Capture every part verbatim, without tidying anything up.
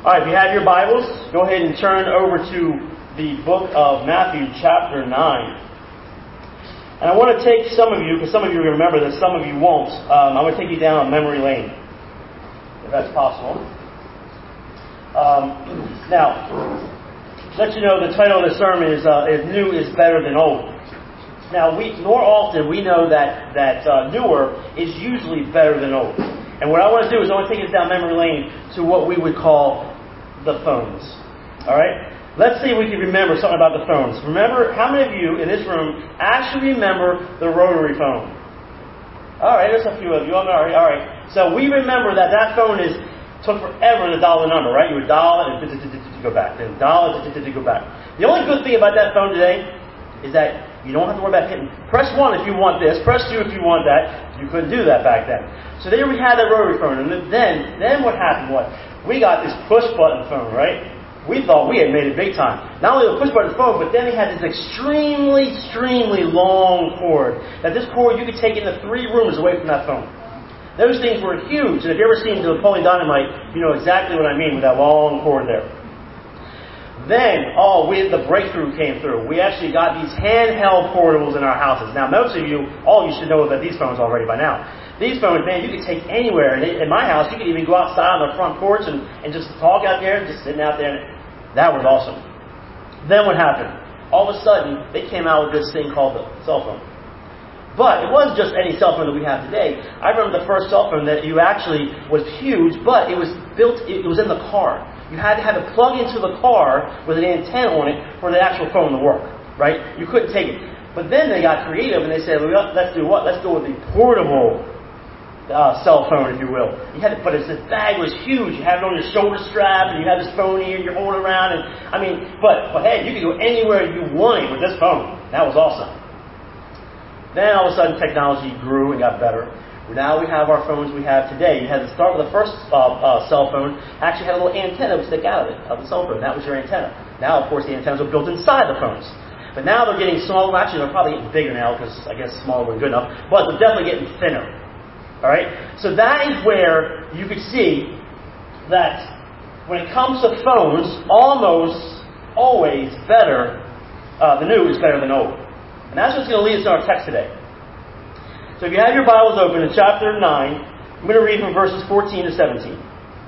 All right, if you have your Bibles, go ahead and turn over to the book of Matthew, chapter nine. And I want to take some of you, because some of you remember this, some of you won't. Um, I'm going to take you down memory lane, if that's possible. Um, now, let you know the title of the sermon is, uh, is New is Better Than Old. Now, we more often we know that, that uh, newer is usually better than old. And what I want to do is I want to take us down memory lane to what we would call the phones. Alright? Let's see if we can remember something about the phones. Remember, how many of you in this room actually remember the rotary phone? Alright, there's a few of you. Alright, alright. So we remember that that phone is took forever to dial the number, right? You would dial it and go back. Then dial it and go back. The only good thing about that phone today is that you don't have to worry about hitting press one if you want this, press two if you want that. You couldn't do that back then. So there we had that rotary phone. And then, then what happened was, we got this push-button phone, right? We thought we had made it big time. Not only the push-button phone, but then they had this extremely, extremely long cord. That this cord you could take into three rooms away from that phone. Those things were huge. And if you ever seen Napoleon Dynamite, you know exactly what I mean with that long cord there. Then, oh, we, the breakthrough came through. We actually got these handheld portables in our houses. Now, most of you, all you should know about these phones already by now. These phones, man, you could take anywhere. And in my house, you could even go outside on the front porch and, and just talk out there, just sitting out there. That was awesome. Then what happened? All of a sudden, they came out with this thing called the cell phone. But it wasn't just any cell phone that we have today. I remember the first cell phone that you actually was huge, but it was built, it was in the car. You had to have it plugged into the car with an antenna on it for the actual phone to work, right? You couldn't take it. But then they got creative and they said, well, let's do what? Let's go with the portable uh, cell phone, if you will. You had to, but this bag was huge. You had it on your shoulder strap and you had this phone here and you're holding around. And I mean, but, but hey, you could go anywhere you wanted with this phone. That was awesome. Then all of a sudden technology grew and got better. Now we have our phones we have today. You had to start with the first uh, uh, cell phone, actually had a little antenna that would stick out of it, of the cell phone. That was your antenna. Now, of course, the antennas are built inside the phones. But now they're getting smaller. Actually, they're probably getting bigger now because I guess smaller wasn't good enough. But they're definitely getting thinner. All right? So that is where you could see that when it comes to phones, almost always better, uh, the new is better than old. And that's what's going to lead us to our text today. So if you have your Bibles open in chapter nine, I'm going to read from verses fourteen to seventeen.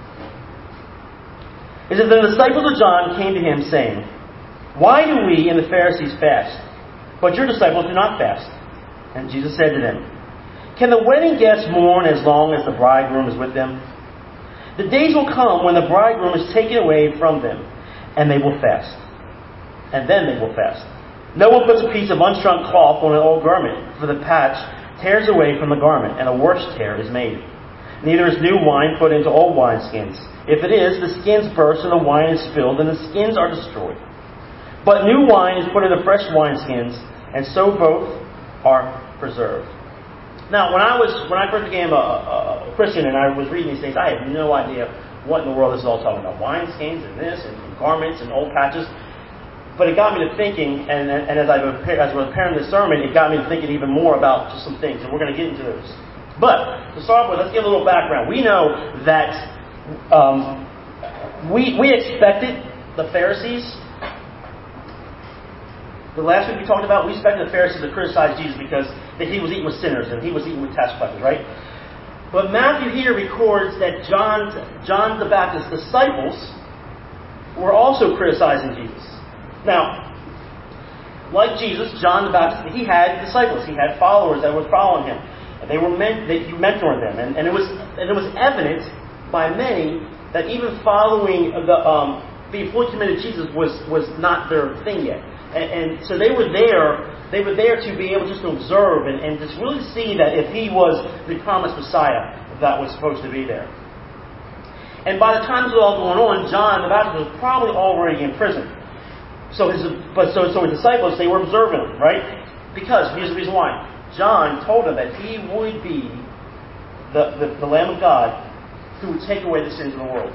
It says, "Then the disciples of John came to him, saying, 'Why do we and the Pharisees fast, but your disciples do not fast?' And Jesus said to them, 'Can the wedding guests mourn as long as the bridegroom is with them? The days will come when the bridegroom is taken away from them, and they will fast. And then they will fast. No one puts a piece of unstrung cloth on an old garment, for the patch tears away from the garment, and a worse tear is made. Neither is new wine put into old wineskins. If it is, the skins burst and the wine is spilled, and the skins are destroyed. But new wine is put into fresh wineskins, and so both are preserved.'" Now, when I was when I first became a, a Christian and I was reading these things, I had no idea what in the world this is all talking about. Wineskins and this, and garments and old patches. But it got me to thinking, and, and as I was preparing this sermon, it got me to thinking even more about just some things, and we're going to get into those. But to start with, let's give a little background. We know that um, we we expected the Pharisees. The last week we talked about, we expected the Pharisees to criticize Jesus because that he was eating with sinners and he was eating with tax collectors, right? But Matthew here records that John, John the Baptist's disciples were also criticizing Jesus. Now, like Jesus, John the Baptist, he had disciples. He had followers that were following him. And they were meant that he mentored them. And, and it was and it was evident by many that even following the um, being fully committed to Jesus was, was not their thing yet. And, and so they were there, they were there to be able just to observe and, and just really see that if he was the promised Messiah that was supposed to be there. And by the time this was all going on, John the Baptist was probably already in prison. So his, but so, so his disciples, they were observing him, right? Because, here's the reason why. John told them that he would be the, the, the Lamb of God who would take away the sins of the world.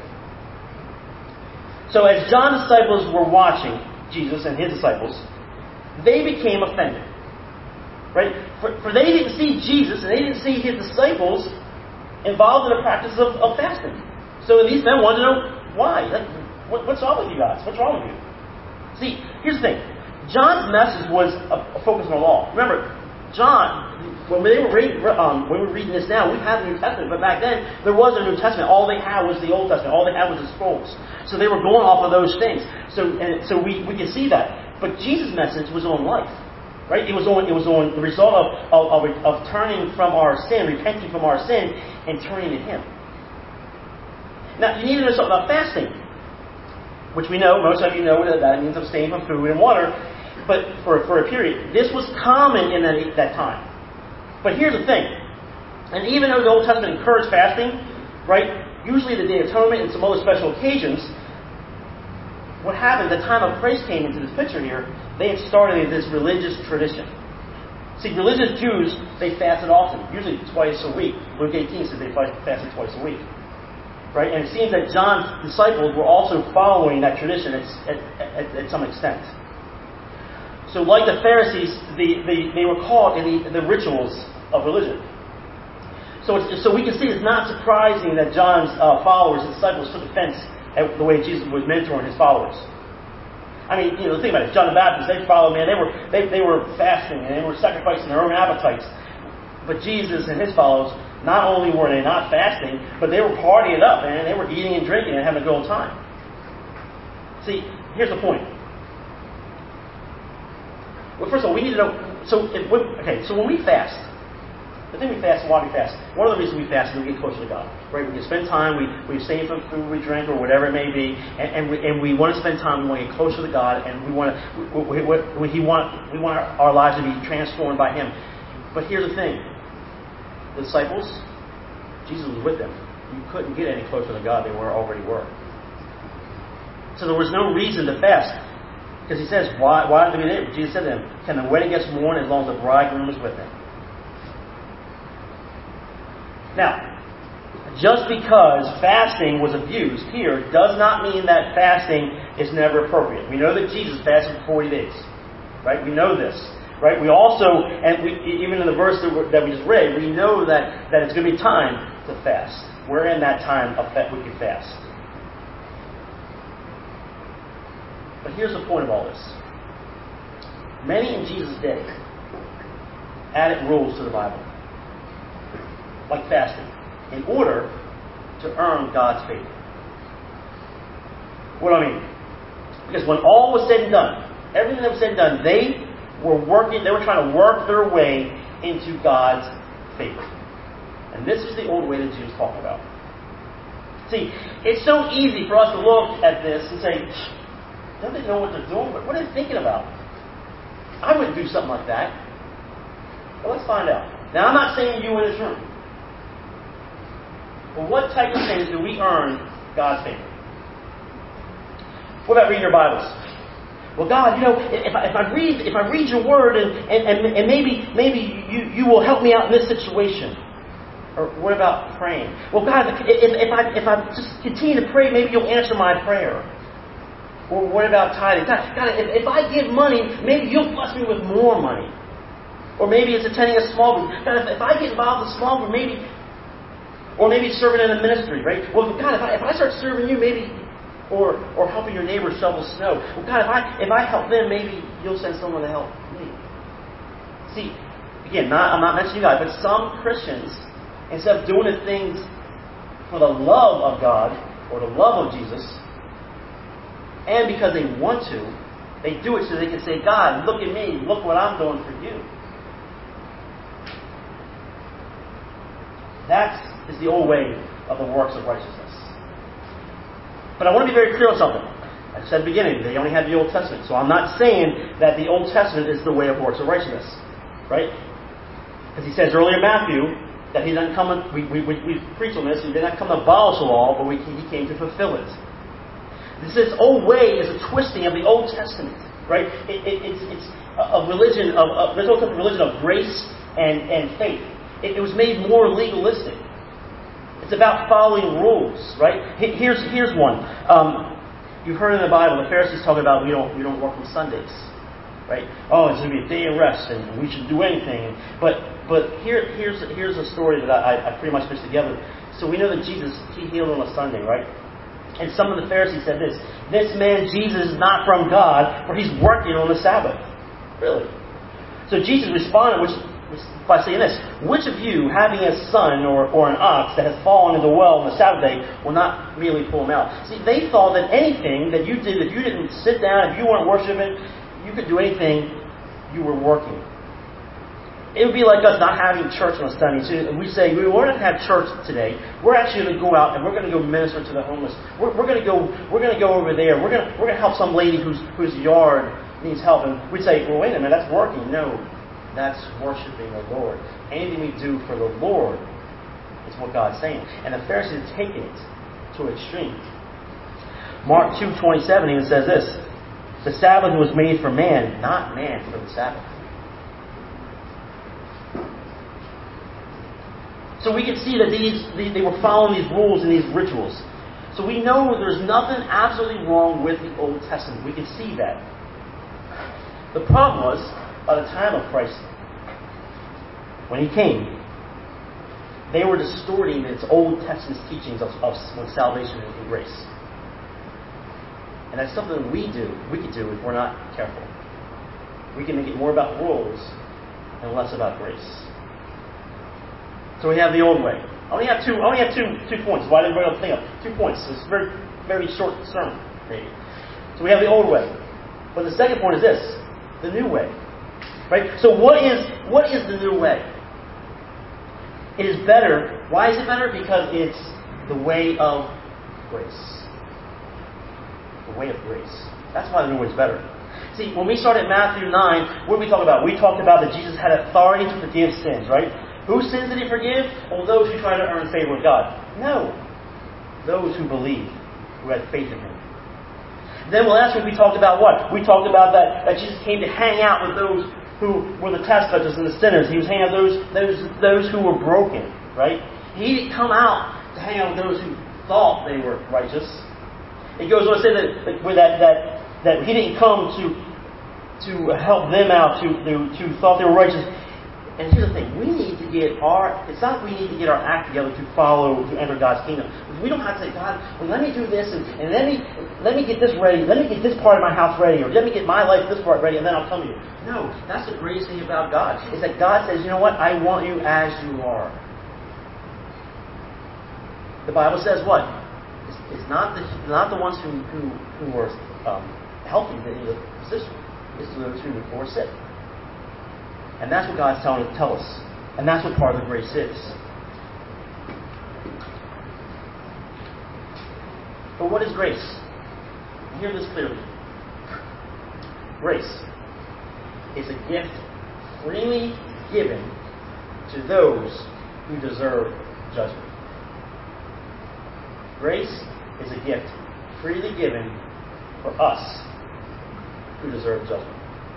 So as John's disciples were watching Jesus and his disciples, they became offended. Right? For, for they didn't see Jesus and they didn't see his disciples involved in the practice of, of fasting. So these men wanted to know, why? Like, what, what's wrong with you guys? What's wrong with you? See, here's the thing. John's message was a, a focus on the law. Remember, John, when they were reading, um, when we're reading this now, we have the New Testament, but back then there was a New Testament. All they had was the Old Testament. All they had was the scrolls. So they were going off of those things. So and so we, we can see that. But Jesus' message was on life, right? It was on it was on the result of of, of, of turning from our sin, repenting from our sin, and turning to Him. Now you need to know something about fasting, which we know, most of you know that that means abstaining from food and water, but for, for a period. This was common in that, that time. But here's the thing, and even though the Old Testament encouraged fasting, right, usually the Day of Atonement and some other special occasions, what happened, the time of Christ came into this picture here, they had started this religious tradition. See, religious Jews, they fasted often, usually twice a week. Luke eighteen says they fasted twice a week. Right? And it seems that John's disciples were also following that tradition at, at, at, at some extent. So like the Pharisees, the, the, they were caught in the, the rituals of religion. So it's, so we can see it's not surprising that John's uh, followers and disciples took offense at the way Jesus was mentoring his followers. I mean, you know, think about it. John the Baptist, they followed, man, they were they, they were fasting and they were sacrificing their own appetites. But Jesus and his followers, not only were they not fasting, but they were partying it up, man. They were eating and drinking and having a good old time. See, here's the point. Well, first of all, we need to know. So, if we, okay, so when we fast, the thing we fast, why we fast? One of the reasons we fast is we get closer to God, right? We can spend time. We we abstain from food, we drink, or whatever it may be, and, and we and we want to spend time. We want to get closer to God, and we want to. We, we, we, he want we want our, our lives to be transformed by Him. But here's the thing: the disciples, Jesus was with them. You couldn't get any closer to God than we already were. So there was no reason to fast. Because he says, why, why do we do it? Jesus said to them, can the wedding guests mourn as long as the bridegroom is with them? Now, just because fasting was abused here does not mean that fasting is never appropriate. We know that Jesus fasted for forty days. Right? We know this. Right? We also, and we, even in the verse that, that we just read, we know that, that it's going to be time to fast. We're in that time of that we can fast. But here's the point of all this. Many in Jesus' day added rules to the Bible, like fasting, in order to earn God's favor. What do I mean? Because when all was said and done, everything that was said and done, they were working, they were trying to work their way into God's favor. And this is the old way that Jesus was talking about. See, it's so easy for us to look at this and say, don't they know what they're doing? What are they thinking about? I wouldn't do something like that. Well, let's find out. Now, I'm not saying you in this room. But what type of things do we earn God's favor? What about reading your Bibles? Well, God, you know, if I, if I read if I read your Word and, and, and, and maybe maybe you, you will help me out in this situation. Or what about praying? Well, God, if, if I if I just continue to pray, maybe you'll answer my prayer. Or what about tithing? God, if, if I give money, maybe you'll bless me with more money. Or maybe it's attending a small group. God, if, if I get involved in a small group, maybe, or maybe serving in a ministry, right? Well, God, if I, if I start serving you, maybe, or or helping your neighbor shovel snow. Well, God, if I if I help them, maybe you'll send someone to help me. See, again, not, I'm not mentioning you guys, but some Christians, instead of doing the things for the love of God or the love of Jesus, and because they want to, they do it so they can say, God, look at me. Look what I'm doing for you. That is the old way of the works of righteousness. But I want to be very clear on something. I said at the beginning, they only had the Old Testament. So I'm not saying that the Old Testament is the way of works of righteousness. Right? Because he says earlier in Matthew that he didn't come, we, we, we, we preach on this, he did not come to abolish the law, but we, he came to fulfill it. This old way is a twisting of the Old Testament, right? It, it, it's, it's a religion of a, there's also a religion of grace and, and faith. It, it was made more legalistic. It's about following rules, right? Here's here's one. Um, you've heard in the Bible the Pharisees talk about we don't we don't work on Sundays, right? Oh, it's going to be a day of rest and we should do anything. But but here here's here's a story that I, I pretty much put together. So we know that Jesus, he healed on a Sunday, right? And some of the Pharisees said this, "This man Jesus is not from God, for he's working on the Sabbath." Really? So Jesus responded which, by saying this, "Which of you, having a son or, or an ox that has fallen into the well on the Sabbath day, will not merely pull him out?" See, they thought that anything that you did, if you didn't sit down, if you weren't worshiping, you could do anything, you were working. It would be like us not having church on Sunday. So we say, we're not going to have church today. We're actually going to go out and we're going to go minister to the homeless. We're, we're going to go. We're going to go over there. We're going to we're going to help some lady whose whose yard needs help. And we'd say, well, wait a minute, that's working. No, that's worshiping the Lord. Anything we do for the Lord is what God's saying. And the Pharisees have taken it to an extreme. Mark two twenty-seven even says this: "The Sabbath was made for man, not man for the Sabbath." So we can see that these they were following these rules and these rituals. So we know there's nothing absolutely wrong with the Old Testament. We can see that. The problem was, by the time of Christ, when He came, they were distorting its Old Testament teachings of, of salvation and grace. And that's something we do, we could do if we're not careful. We can make it more about rules and less about grace. So we have the old way. I only have two. I only have two two points. Why didn't everybody else think of two points? It's a very very short sermon, maybe. So we have the old way, but the second point is this: the new way. Right. So what is what is the new way? It is better. Why is it better? Because it's the way of grace. The way of grace. That's why the new way is better. See, when we started Matthew nine, what did we talk about? We talked about that Jesus had authority to forgive sins, right? Whose sins did He forgive? Well, those who try to earn favor with God. No. Those who believe, who had faith in Him. Then last week we talked about what? We talked about that, that Jesus came to hang out with those who were the tax collectors and the sinners. He was hanging out with those, those, those who were broken, right? He didn't come out to hang out with those who thought they were righteous. It goes on to say that, that, that, that, that He didn't come to, to help them out, to, to, to thought they were righteous. And here's the thing, we need to get our, it's not we need to get our act together to follow, to enter God's kingdom. We don't have to say, God, well, let me do this, and, and let me let me get this ready, let me get this part of my house ready, or let me get my life, this part ready, and then I'll come to you. No, that's the greatest thing about God, is that God says, you know what, I want you as you are. The Bible says what? It's, it's not the not the ones who, who, who are um, healthy that need a physician. It's those who are sick. And that's what God's telling us to tell us. And that's what part of the grace is. But what is grace? Hear this clearly. Grace is a gift freely given to those who deserve judgment. Grace is a gift freely given for us who deserve judgment.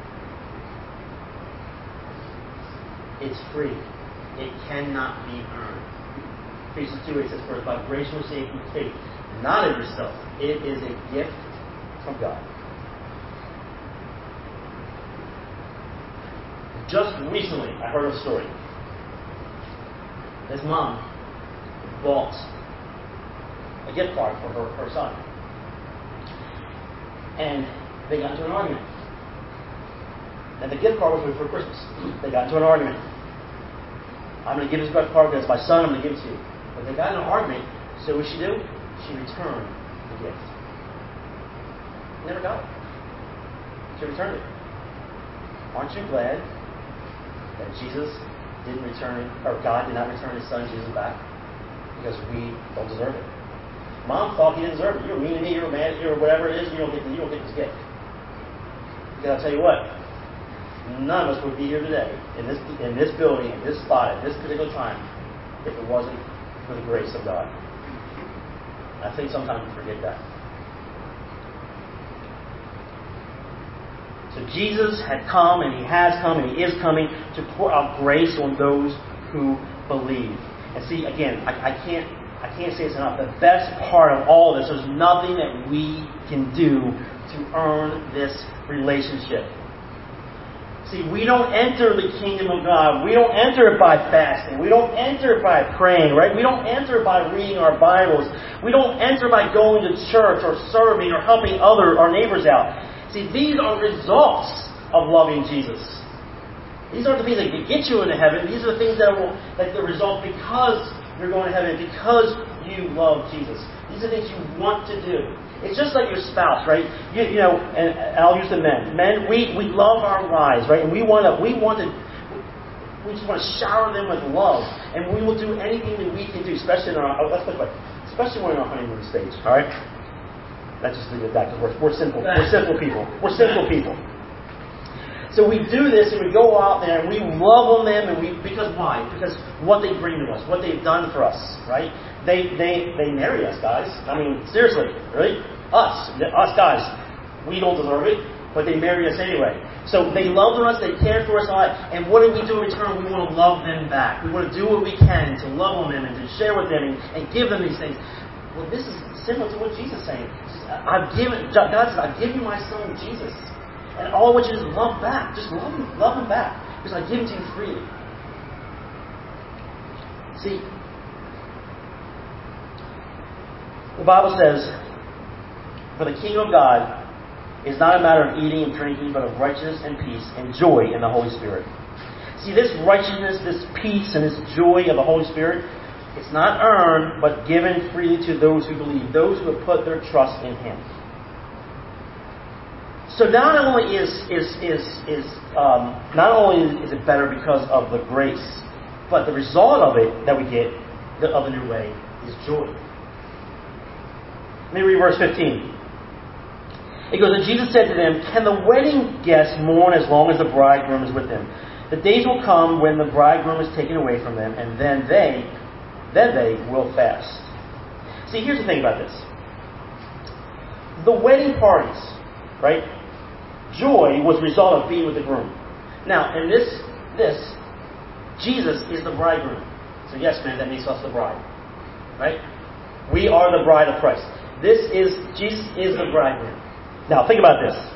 It's free. It cannot be earned. Ephesians two eight says, "For by grace you are saved through faith, not of yourself. It is a gift from God." Just recently, I heard a story. This mom bought a gift card for her, her son. And they got into an argument. And the gift card was for Christmas. They got into an argument. I'm going to give this gift card because it's my son, I'm going to give it to you. But they got in an argument, so what did she do? She returned the gift. Never got it. She returned it. Aren't you glad that Jesus didn't return, or God did not return His son Jesus back? Because we don't deserve it. Mom thought He didn't deserve it. You're mean to me, you're mad at you, or whatever it is, you don't get, you don't get this gift. Because I'll tell you what, none of us would be here today, in this in this building, in this spot, at this particular time, if it wasn't for the grace of God. I think sometimes we forget that. So Jesus had come, and He has come, and He is coming to pour out grace on those who believe. And see, again, I, I can't I can't say this enough. The best part of all of this, there's nothing that we can do to earn this relationship. See, See, we don't enter the kingdom of God. We don't enter it by fasting. We don't enter it by praying, right? We don't enter it by reading our Bibles. We don't enter by going to church or serving or helping other our neighbors out. See, these are results of loving Jesus. These aren't the things that get you into heaven. These are the things that will that the result because you're going to heaven, because you love Jesus. These are things you want to do. It's just like your spouse, right? You, you know, and I'll use the men. Men, we, we love our wives, right? And we want to, we want to, we just want to shower them with love, and we will do anything that we can do, especially in our, oh, let's put it like, especially when we're on our honeymoon stage. All right, let's just leave it at that because we're, we're simple. We're simple people. We're simple people. So we do this, and we go out there, and we love on them, and we because why? Because what they bring to us, what they've done for us, right? They they they marry us, guys. I mean, seriously, right? Us, us guys, we don't deserve it, but they marry us anyway. So they loved us, they cared for us a lot, and what do we do in return? We want to love them back. We want to do what we can to love on them and to share with them and, and give them these things. Well, this is similar to what Jesus is saying. I've given, God says, I've given you my son, Jesus. And all I want you to do is love back. Just love him, love him back. Because I give him to you freely. See, the Bible says, for the kingdom of God is not a matter of eating and drinking, but of righteousness and peace and joy in the Holy Spirit. See, this righteousness, this peace, and this joy of the Holy Spirit, it's not earned, but given freely to those who believe, those who have put their trust in Him. So not only is is is is um, not only is it better because of the grace, but the result of it that we get of the new way is joy. Let me read verse fifteen. It goes, and Jesus said to them, can the wedding guests mourn as long as the bridegroom is with them? The days will come when the bridegroom is taken away from them, and then they, then they will fast. See, here's the thing about this. The wedding parties, right? Joy was the result of being with the groom. Now, in this, this, Jesus is the bridegroom. So yes, man, that makes us the bride. Right? We are the bride of Christ. This is, Jesus is the bridegroom. Now, think about this.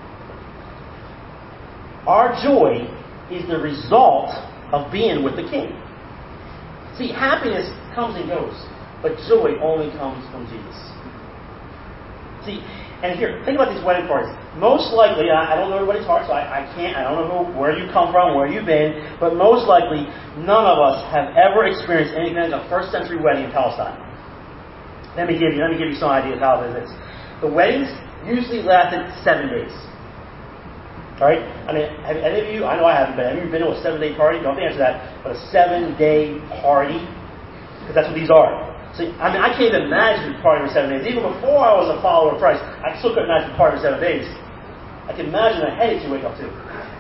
Our joy is the result of being with the King. See, happiness comes and goes, but joy only comes from Jesus. See, and here, think about these wedding parties. Most likely, I, I don't know everybody's heart, so I, I can't, I don't know who, where you come from, where you've been, but most likely, none of us have ever experienced anything like a first century wedding in Palestine. Let me give you, let me give you some idea of how it is. The weddings usually lasted seven days. Alright? I mean, have any of you, I know I haven't been, have you been to a seven-day party? Don't answer that, but a seven-day party? Because that's what these are. So, I mean, I can't even imagine a party for seven days. Even before I was a follower of Christ, I still couldn't imagine a party for seven days. I can imagine the headaches you wake up to.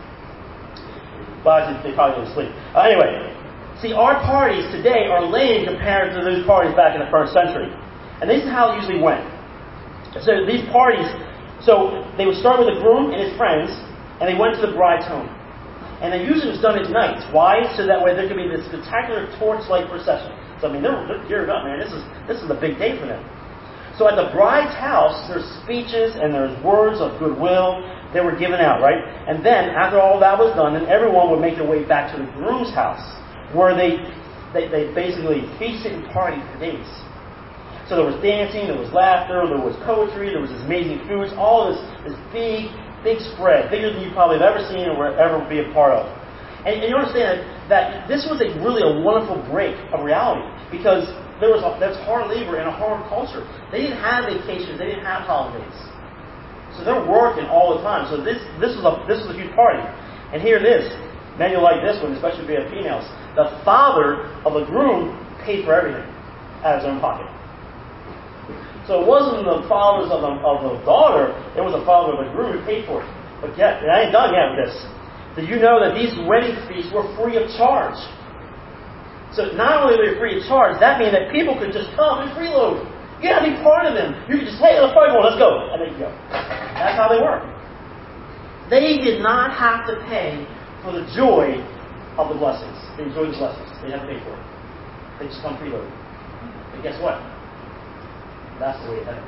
But they probably didn't sleep. Uh, anyway, see, our parties today are lame compared to those parties back in the first century. And this is how it usually went. So these parties, so they would start with the groom and his friends, and they went to the bride's home. And they usually was done at night. Why? So that way there could be this spectacular torchlight procession. So I mean, they're, they're geared up, man. This is this is a big day for them. So at the bride's house, there's speeches and there's words of goodwill that were given out, right? And then after all that was done, then everyone would make their way back to the groom's house, where they they, they basically feasted and partied for days. So there was dancing, there was laughter, there was poetry, there was this amazing foods, all this this big, big spread, bigger than you probably have ever seen or will ever be a part of. And, and you understand that this was a really a wonderful break of reality, because there was a, that's hard labor in a hard culture. They didn't have vacations, they didn't have holidays, so they're working all the time. So this this was a this was a huge party. And here it is. Men, you'll like this one, especially if you have females. The father of the groom paid for everything out of his own pocket. So it wasn't the fathers of the, of the daughter, it was the father of the groom who paid for it. But yet, and I ain't done yet with this. Did you know that these wedding feasts were free of charge? So not only were they free of charge, that means that people could just come and freeload. You didn't have to be part of them. You could just, hey, let's party, let's go. And they go. That's how they work. They did not have to pay for the joy of the blessings. They enjoyed the blessings. They didn't have to pay for it. They just come freeload. But guess what? That's the way of heaven.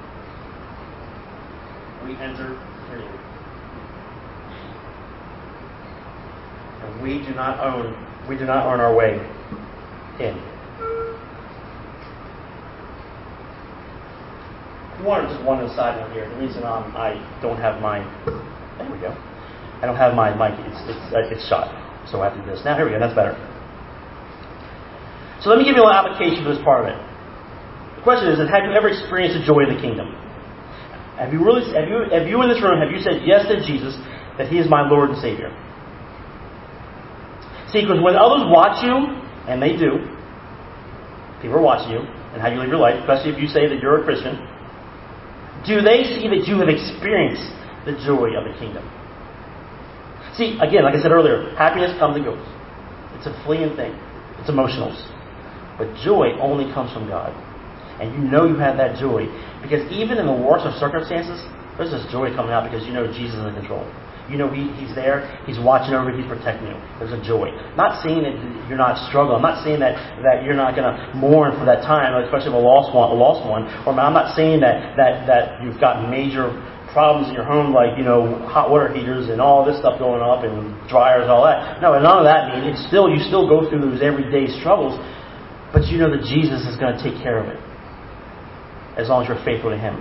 We enter freely. And we do not own, we do not earn our way in. If you want just one aside one here, the reason I'm, I don't have my, there we go. I don't have my mic, it's, it's, uh, it's shot. So I have to do this. Now, here we go, that's better. So let me give you a little application for this part of it. The question is, have you ever experienced the joy of the kingdom? Have you really, have you, have you in this room, have you said yes to Jesus, that He is my Lord and Savior? See, because when others watch you, and they do, people are watching you, and how you live your life, especially if you say that you're a Christian, do they see that you have experienced the joy of the kingdom? See, again, like I said earlier, happiness comes and goes. It's a fleeting thing. It's emotionals. But joy only comes from God. And you know you have that joy. Because even in the worst of circumstances, there's this joy coming out because you know Jesus is in control. You know he, He's there. He's watching over you. He's protecting you. There's a joy. Not saying that you're not struggling. I'm not saying that, that you're not going to mourn for that time, especially if a lost one. A lost one. Or I'm not saying that, that, that you've got major problems in your home, like, you know, hot water heaters and all this stuff going up and dryers and all that. No, and none of that means it's still, you still go through those everyday struggles, but you know that Jesus is going to take care of it as long as you're faithful to Him.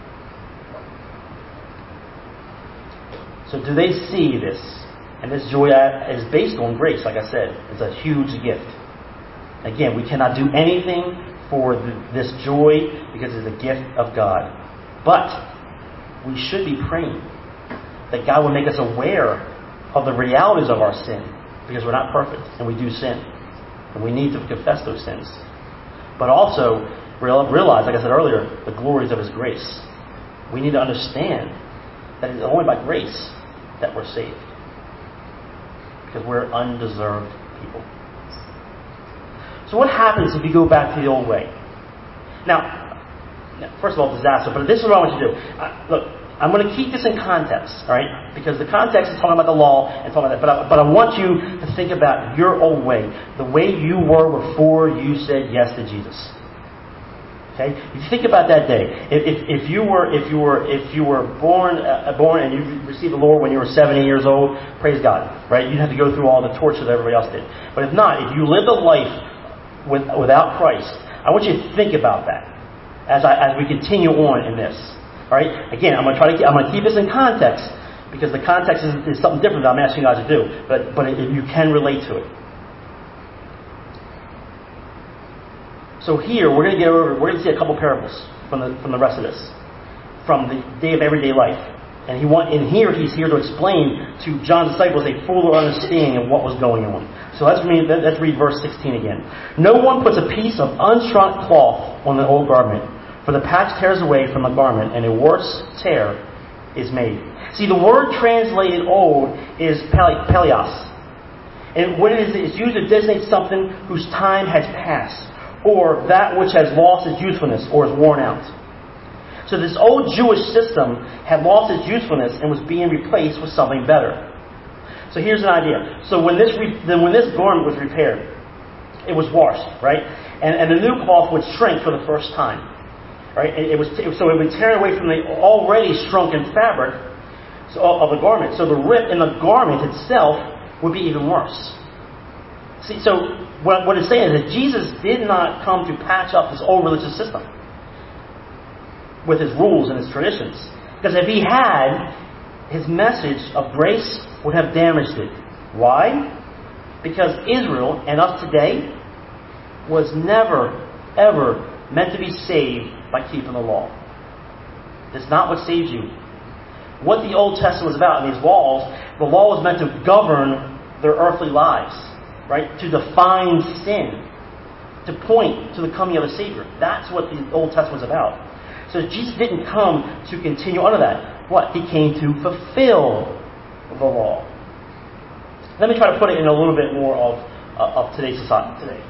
So do they see this? And this joy is based on grace, like I said. It's a huge gift. Again, we cannot do anything for the, this joy because it's a gift of God. But we should be praying that God will make us aware of the realities of our sin, because we're not perfect and we do sin. And we need to confess those sins. But also realize, like I said earlier, the glories of His grace. We need to understand that it's only by grace that we're saved. Because we're undeserved people. So what happens if you go back to the old way? Now, first of all, disaster, but this is what I want you to do. Uh, look, I'm going to keep this in context, all right? Because the context is talking about the law and talking about that. But I, but I want you to think about your old way, the way you were before you said yes to Jesus. Okay? If you think about that day, if, if, if you were if you were if you were born uh, born and you received the Lord when you were seventy years old, praise God, right? You'd have to go through all the torture that everybody else did. But if not, if you lived a life with, without Christ, I want you to think about that as I as we continue on in this. All right. Again, I'm going to try to keep, I'm going to keep this in context because the context is, is something different that I'm asking you guys to do. But but if you can relate to it. So here we're going to get over. We're going to see a couple parables from the from the rest of this, from the day of everyday life. And he want in here he's here to explain to John's disciples a fuller understanding of what was going on. So let's read let's read verse sixteen again. No one puts a piece of unshrunk cloth on an old garment. For the patch tears away from the garment, and a worse tear is made. See, the word translated old is paleos. And what it is, it's used to designate something whose time has passed, or that which has lost its usefulness or is worn out. So this old Jewish system had lost its usefulness and was being replaced with something better. So here's an idea. So when this re- then when this garment was repaired, it was washed, right? And, and the new cloth would shrink for the first time. Right? It was t- so it would tear away from the already shrunken fabric of the garment. So the rip in the garment itself would be even worse. See, so what, what it's saying is that Jesus did not come to patch up this old religious system with his rules and his traditions. Because if he had, his message of grace would have damaged it. Why? Because Israel and us today was never, ever meant to be saved by keeping the law. It's not what saves you. What the Old Testament was about in these laws, the law was meant to govern their earthly lives, right? To define sin, to point to the coming of a Savior. That's what the Old Testament was about. So Jesus didn't come to continue under that. What? He came to fulfill the law. Let me try to put it in a little bit more of uh, of today's society today.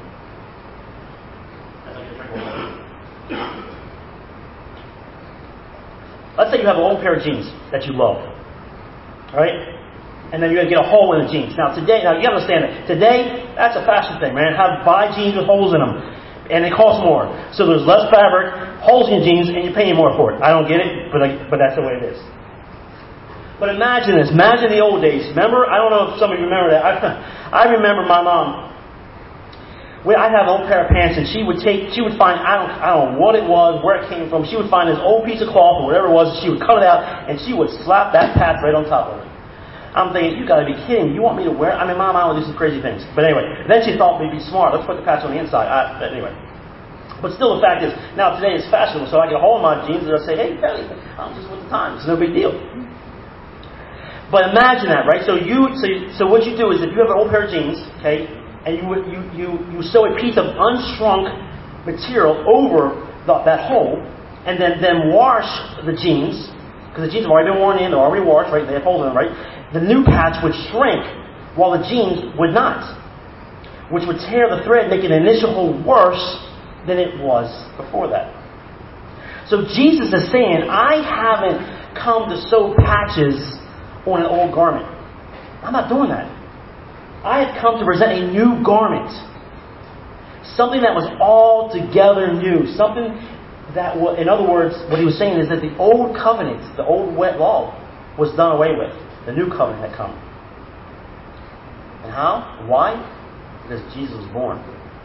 Let's say you have an old pair of jeans that you love, right? And then you're going to get a hole in the jeans. Now today, now you understand that today that's a fashion thing, man. Have buy jeans with holes in them, and they cost more. So there's less fabric, holes in your jeans, and you're paying more for it. I don't get it, but I, but that's the way it is. But imagine this. Imagine the old days. Remember? I don't know if some of you remember that. I, I remember my mom. When I'd have an old pair of pants, and she would take, she would find, I don't, I don't know what it was, where it came from. She would find this old piece of cloth or whatever it was, and she would cut it out, and she would slap that patch right on top of it. I'm thinking, you got to be kidding! You want me to wear? I mean, Mom, I want to do some crazy things. But anyway, then she thought we'd be smart. Let's put the patch on the inside. I, but anyway. But still, the fact is, now today it's fashionable, so I get a hold of my jeans and I say, hey, Kelly, I'm just with the times. It's no big deal. But imagine that, right? So you, so, you, so what you do is, if you have an old pair of jeans, okay, and you you you you sew a piece of unshrunk material over the, that hole, and then then wash the jeans, because the jeans have already been worn in, they're already washed, right? They have holes in them, right? The new patch would shrink, while the jeans would not, which would tear the thread, making the initial hole worse than it was before that. So Jesus is saying, I haven't come to sew patches on an old garment. I'm not doing that. I have come to present a new garment. Something that was altogether new. Something that, was, in other words, what he was saying is that the old covenant, the old wet law, was done away with. The new covenant had come. And how? Why? Because Jesus was born.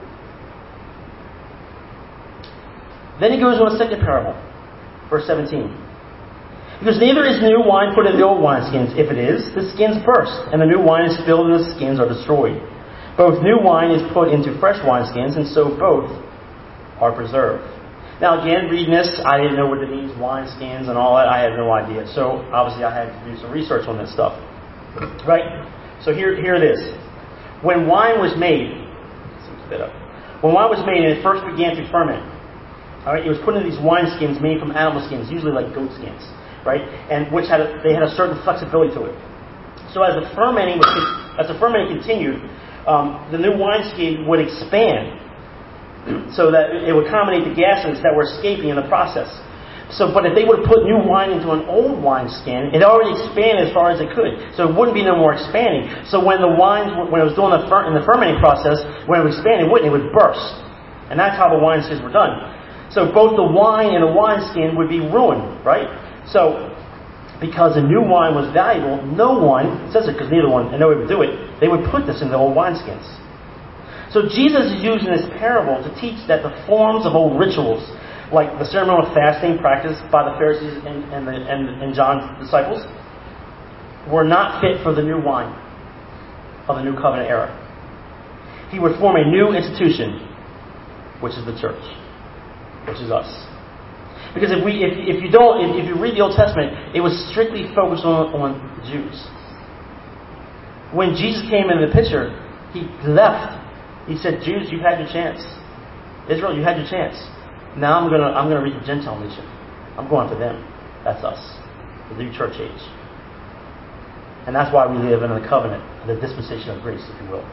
Then he goes on a second parable. Verse seventeen. Because neither is new wine put in the old wineskins. If it is, the skins burst, and the new wine is spilled, and the skins are destroyed. Both new wine is put into fresh wineskins, and so both are preserved. Now again, reading this, I didn't know what it means, wineskins and all that. I had no idea. So obviously I had to do some research on this stuff. Right? So here, here it is. When wine was made, seems a bit up. When wine was made and it first began to ferment, all right, it was put in these wineskins made from animal skins, usually like goat skins. Right, and which had a, they had a certain flexibility to it. So as the fermenting was, as the fermenting continued, um, the new wineskin would expand, so that it would accommodate the gases that were escaping in the process. So, but if they would have put new wine into an old wineskin, it already expanded as far as it could, so it wouldn't be no more expanding. So when the wines, when it was doing the fer- in the fermenting process, when it expanded, it wouldn't, it would burst, and that's how the wineskins were done. So both the wine and the wineskin would be ruined, right? So, because the new wine was valuable, no one, it says it because neither one, and no one would do it, they would put this in the old wineskins. So Jesus is using this parable to teach that the forms of old rituals, like the ceremonial fasting practiced by the Pharisees and, and, the, and, and John's disciples, were not fit for the new wine of the new covenant era. He would form a new institution, which is the church, which is us. Because if we, if, if you don't, if, if you read the Old Testament, it was strictly focused on, on the Jews. When Jesus came into the picture, he left. He said, "Jews, you've had your chance. Israel, you had your chance. Now I'm gonna, I'm gonna reach the Gentile nation. I'm going for them. That's us, the new church age. And that's why we live in the covenant, the dispensation of grace, if you will."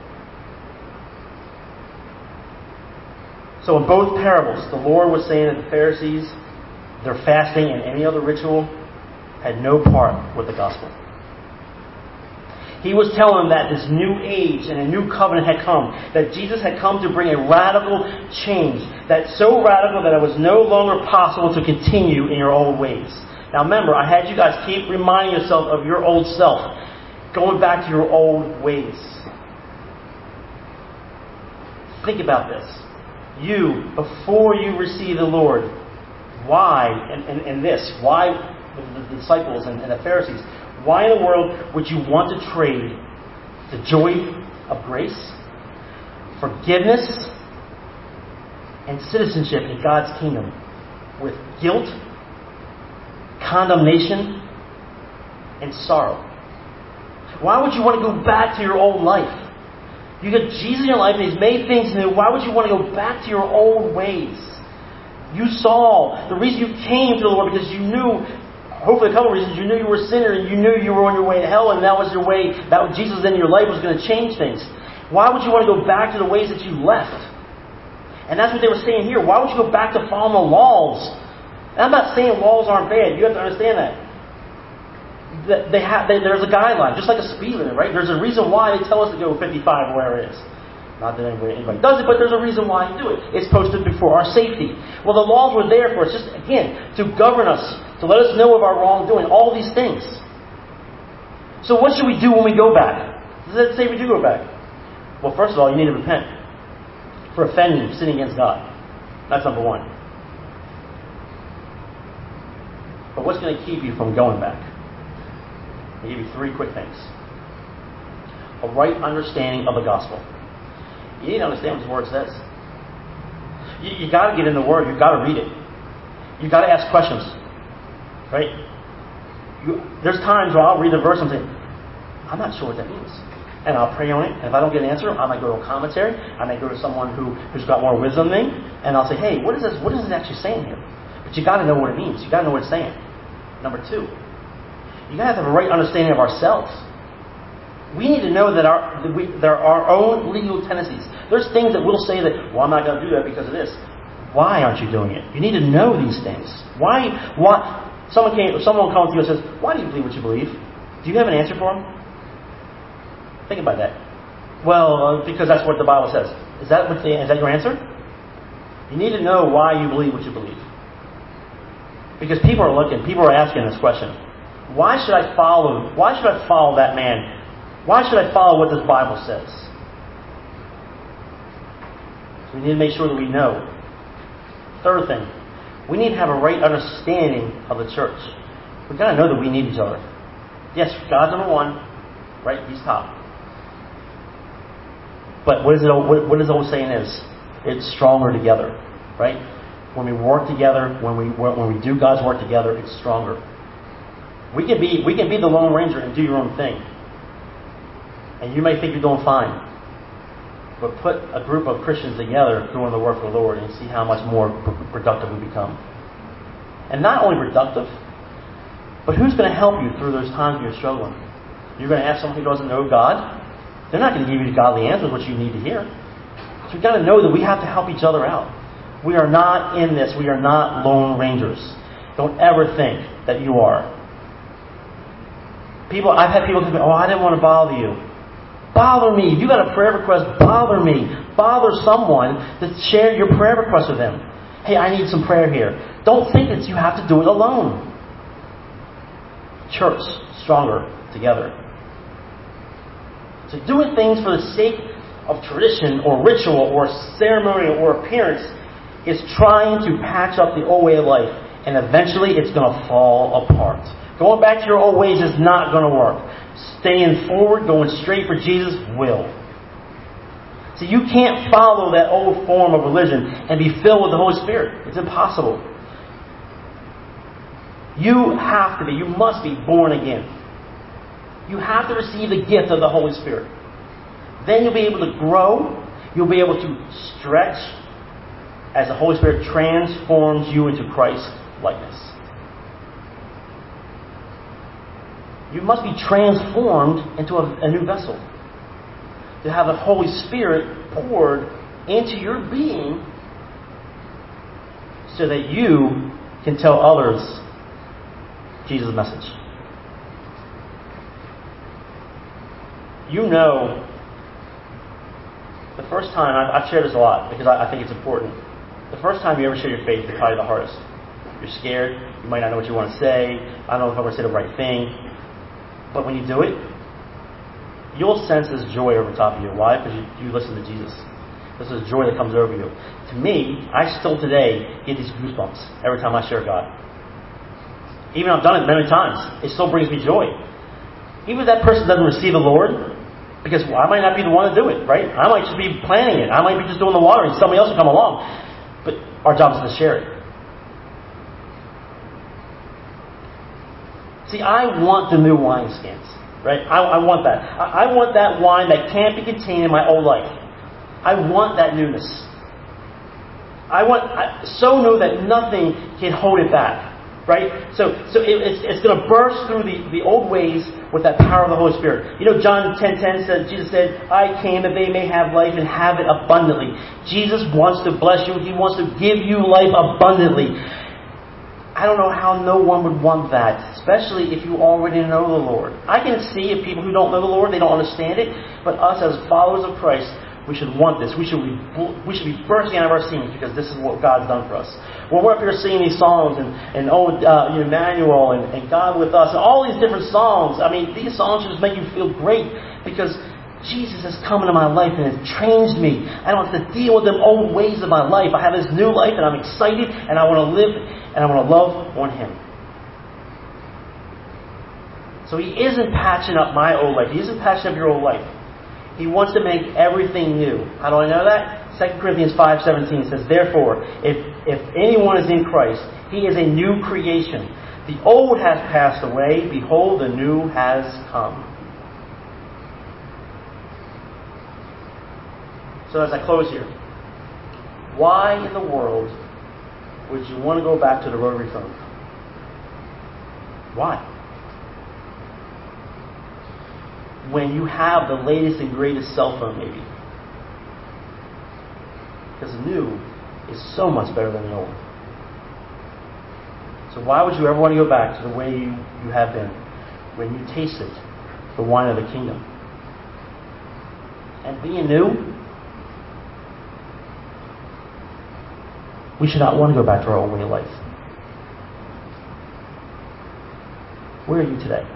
So in both parables, the Lord was saying that the Pharisees, their fasting and any other ritual, had no part with the gospel. He was telling them that this new age and a new covenant had come, that Jesus had come to bring a radical change, that so radical that it was no longer possible to continue in your old ways. Now remember, I had you guys keep reminding yourself of your old self, going back to your old ways. Think about this. You, before you receive the Lord, why, and, and, and this, why the, the disciples and, and the Pharisees, why in the world would you want to trade the joy of grace, forgiveness, and citizenship in God's kingdom with guilt, condemnation, and sorrow? Why would you want to go back to your old life? You got Jesus in your life and He's made things new. Why would you want to go back to your old ways? You saw the reason you came to the Lord because you knew, hopefully a couple of reasons, you knew you were a sinner and you knew you were on your way to hell, and that was your way, that Jesus in your life was going to change things. Why would you want to go back to the ways that you left? And that's what they were saying here. Why would you go back to following the laws? And I'm not saying laws aren't bad. You have to understand that. They have, they, there's a guideline, just like a speed limit, right? There's a reason why they tell us to go fifty-five or wherever it is. Not that anybody, anybody does it, but there's a reason why you do it. It's posted before our safety. Well, the laws were there for us, just, again, to govern us, to let us know of our wrongdoing, all these things. So what should we do when we go back? Let's say we do go back. Well, first of all, you need to repent for offending, sinning against God. That's number one. But what's going to keep you from going back? I'll give you three quick things. A right understanding of the gospel. You need to understand what the Word says. You, you got to get in the Word. You've got to read it. You've got to ask questions. Right? You, there's times where I'll read a verse and say, I'm not sure what that means. And I'll pray on it. And if I don't get an answer, I might go to a commentary. I might go to someone who, who's got more wisdom than me. And I'll say, hey, what is this? What is it actually saying here? But you got to know what it means. You got to know what it's saying. Number two, you got to have a right understanding of ourselves. We need to know that our that we, there are our own legal tendencies. There's things that we'll say that, well, I'm not going to do that because of this. Why aren't you doing it? You need to know these things. Why? Why? Someone came. Someone comes to you and says, why do you believe what you believe? Do you have an answer for them? Think about that. Well, uh, because that's what the Bible says. Is that what the, is that your answer? You need to know why you believe what you believe. Because people are looking, people are asking this question. Why should I follow, why should I follow that man? Why should I follow what this Bible says? So we need to make sure that we know. Third thing, we need to have a right understanding of the church. We've got to know that we need each other. Yes, God's number one, right? He's top. But what is it? What is the old saying is? It's stronger together, right? When we work together, when we when we do God's work together, it's stronger. We can be we can be the Lone Ranger and do your own thing, and you may think you're doing fine. But put a group of Christians together doing the work for the Lord, and see how much more productive we become. And not only productive, but who's going to help you through those times when you're struggling? You're going to ask someone who doesn't know God. They're not going to give you the godly answers, what you need to hear. So you've got to know that we have to help each other out. We are not in this. We are not Lone Rangers. Don't ever think that you are. People, I've had people tell me, oh, I didn't want to bother you. Bother me. If you got a prayer request, bother me. Bother someone to share your prayer request with them. Hey, I need some prayer here. Don't think that you have to do it alone. Church, stronger together. So doing things for the sake of tradition or ritual or ceremony or appearance is trying to patch up the old way of life, and eventually it's going to fall apart. Going back to your old ways is not going to work. Staying forward, going straight for Jesus will. So you can't follow that old form of religion and be filled with the Holy Spirit. It's impossible. You have to be, you must be born again. You have to receive the gift of the Holy Spirit. Then you'll be able to grow. You'll be able to stretch as the Holy Spirit transforms you into Christ's likeness. You must be transformed into a, a new vessel. To have the Holy Spirit poured into your being so that you can tell others Jesus' message. You know, the first time, I've, I've shared this a lot because I, I think it's important. The first time you ever share your faith is probably the hardest. You're scared. You might not know what you want to say. I don't know if I'm going to say the right thing. But when you do it, you'll sense this joy over top of you. Why? Because you, you listen to Jesus. This is joy that comes over you. To me, I still today get these goosebumps every time I share God. Even I've done it many times. It still brings me joy. Even if that person doesn't receive the Lord, because I might not be the one to do it, right? I might just be planning it. I might be just doing the watering. Somebody else will come along. But our job is to share it. See, I want the new wineskins, right? I, I want that. I, I want that wine that can't be contained in my old life. I want that newness. I want I so know that nothing can hold it back. Right? So so it, it's, it's going to burst through the, the old ways with that power of the Holy Spirit. You know, John ten ten says, Jesus said, I came that they may have life and have it abundantly. Jesus wants to bless you. He wants to give you life abundantly. I don't know how no one would want that, especially if you already know the Lord. I can see if people who don't know the Lord, they don't understand it. But us as followers of Christ, We should want this. We should be, we should be bursting out of our seams because this is what God's done for us. When we're up here singing these songs and, and oh, uh, you know, Emmanuel and, and God with us and all these different songs, I mean, these songs just make you feel great because Jesus has come into my life and has changed me. I don't have to deal with the old ways of my life. I have this new life and I'm excited and I want to live and I want to love on Him. So He isn't patching up my old life. He isn't patching up your old life. He wants to make everything new. How do I know that? Second Corinthians five seventeen says, therefore, if, if anyone is in Christ, he is a new creation. The old has passed away. Behold, the new has come. So as I close here, why in the world would you want to go back to the rotary phone? Why? When you have the latest and greatest cell phone, maybe. Because the new is so much better than the old. So why would you ever want to go back to the way you, you have been when you tasted the wine of the kingdom? And being new, we should not want to go back to our old way of life. Where are you today?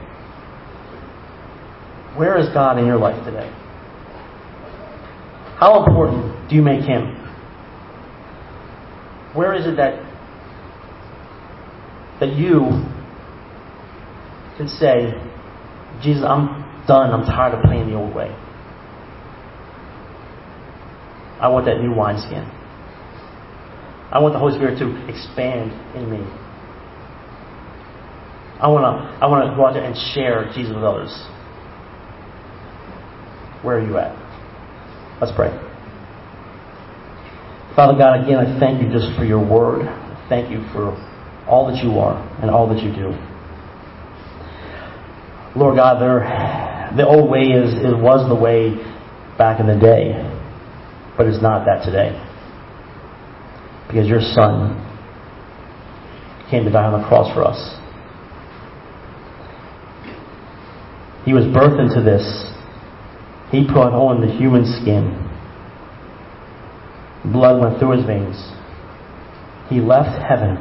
Where is God in your life today? How important do you make Him? Where is it that that you can say, Jesus, I'm done. I'm tired of playing the old way. I want that new wineskin. I want the Holy Spirit to expand in me. I want to I want to go out there and share Jesus with others. Where are you at? Let's pray. Father God, again, I thank you just for your word. Thank you for all that you are and all that you do. Lord God, there, the old way is it was the way back in the day, but it's not that today. Because your Son came to die on the cross for us. He was birthed into this. He put on the human skin. Blood went through his veins. He left heaven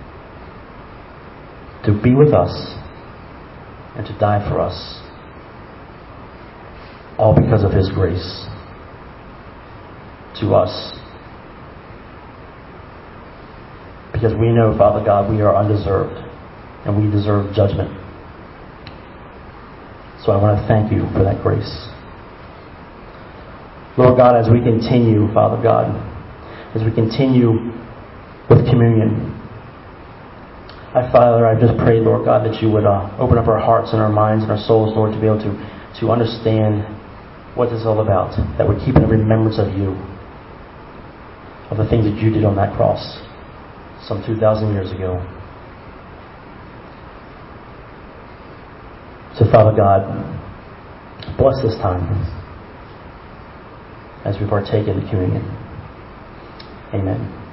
to be with us and to die for us. All because of His grace to us. Because we know, Father God, we are undeserved and we deserve judgment. So I want to thank you for that grace. Lord God, as we continue, Father God, as we continue with communion, I, Father, I just pray, Lord God, that you would uh, open up our hearts and our minds and our souls, Lord, to be able to, to understand what this is all about. That we're keeping a remembrance of you, of the things that you did on that cross some two thousand years ago. So, Father God, bless this time as we partake in the communion. Amen.